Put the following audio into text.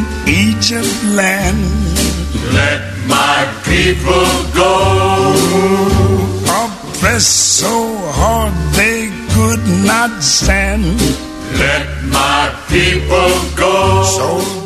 Egypt land. Let my people go. Oppressed so hard they could not stand. Let my people go. So